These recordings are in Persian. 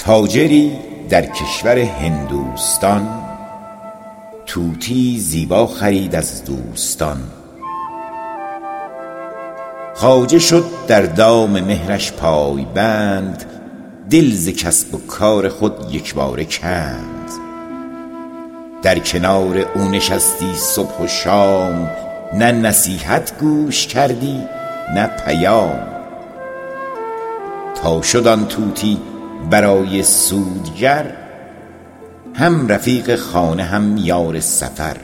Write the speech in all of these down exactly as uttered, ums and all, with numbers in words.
تاجری در کشور هندوستان طوطی زیبا خرید از دوستان. خواجه شد در دام مهرش پای بند، دل ز کسب و کار خود یکباره کند. در کنار او نشستی صبح و شام، نه نصیحت گوش کردی نه پیام. تا شد آن طوطی برای سودگر، هم رفیق خانه هم یار سفر.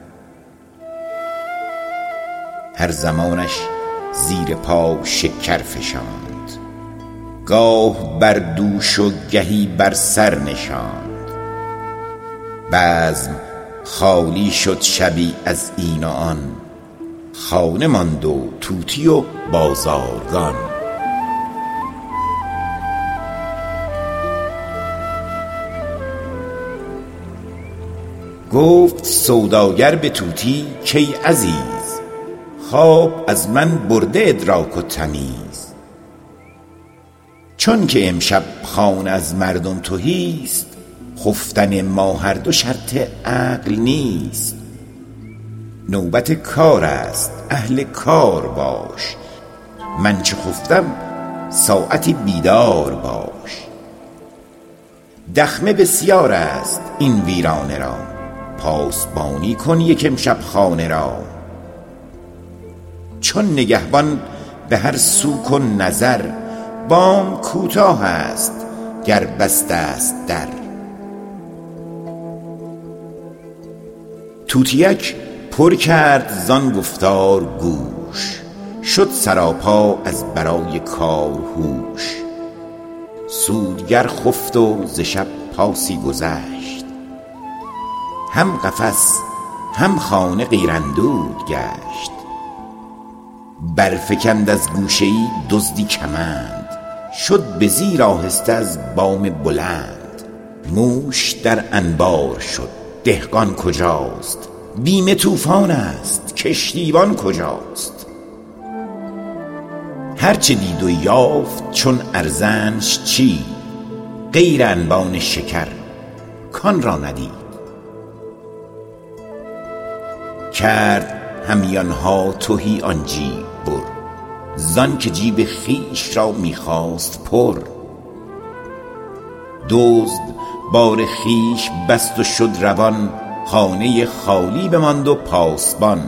هر زمانش زیر پا شکر فشاند، گاه بر دوش و گهی بر سر نشاند. بزم خالی شد شبی از این و آن، خانه ماند و طوطی و بازارگان. گفت سوداگر به طوطی کای عزیز، خواب از من برده ادراک و تمیز. چون که امشب خانه از مردم تهیست، خفتن ما هر دو شرط عقل نیست. نوبت کار است اهل کار باش، من چه خفتم ساعتی بیدار باش. دخمه بسیار است این ویرانه را، پاسبانی کن یک امشب خانه را. چون نگهبان به هر سو کن نظر، بام کوتاه است گر بسته است در. طوطیک پر کرد زان گفتار گوش، شد سراپا از برای کار هوش. سودگر خفت و ز شب پاسی گذشت، هم قفس هم خانه غیر اندود گشت. برفکند از گوشه ای دزدی کمند، شد به زیر آهسته از بام بلند. موش در انبار شد دهقان کجاست، بیم طوفان است کشتیبان کجاست. هرچه دید و یافت چون ارزنش چید، غیر انبان شکر کان را ندید. کرد همیانها تهی آن جیب بر، زان که جیب خویش را میخواست پر. دزد بار خویش بست و شد روان، خانه خالی بماند و پاسبان.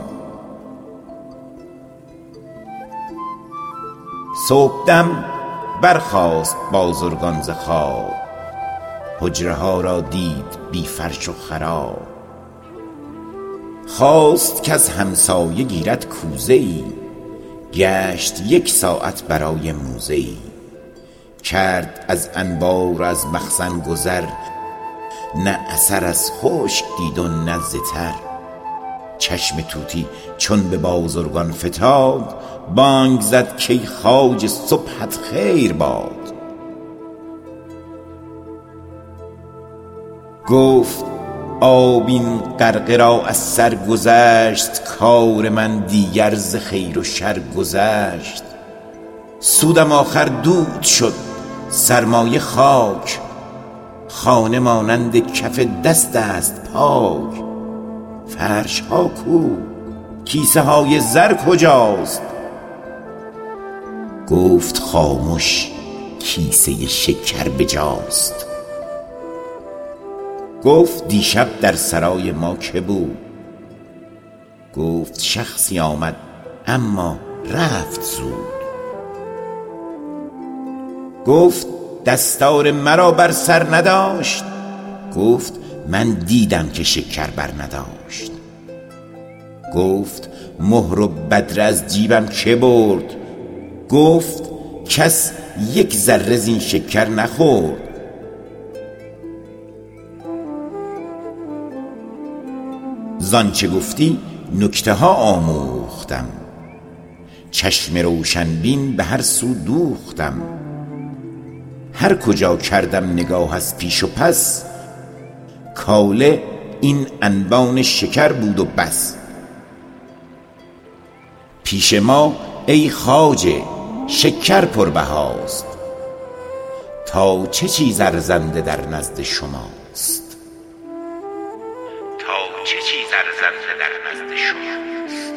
صبحدم برخاست بازرگان ز خواب، حجره ها را دید بی فرش و خراب. خواست کز همسایه گیرد کوزه ای، گشت یک ساعت برای موزه ای. کرد از انبار از مخزن گذر، نه اثر از خشک دید و نه ز تر. چشم طوطی چون به بازرگان فتاد، بانگ زد کای خواجه صبحت خیر باد. گفت آب این غرقه را از سر گذشت، کار من دیگر ز خیر و شر گذشت. سودم آخر دود شد سرمایه خاک، خانه مانند کف دست است پاک. فرش ها کو، کیسه های زر کجاست؟ گفت خاموش کیسه شکر بجاست. گفت دیشب در سرای ما که بود؟ گفت شخصی آمد اما رفت زود. گفت دستار مرا بر سر نداشت؟ گفت من دیدم که شکر بر نداشت. گفت مهر و بدره از جیبم که برد؟ گفت کس یک ذره زین شکر نخورد. زان چه گفتی نکته ها آموختم، چشم روشن بین به هر سو دوختم. هر کجا کردم نگاه از پیش و پس، کاله این انبان شکر بود و بس. پیش ما ای خواجه شکر پربهاست، تا چه چیز ارزنده در نزد شماست؟ تا چه چیز ارزنده در نزد شماست؟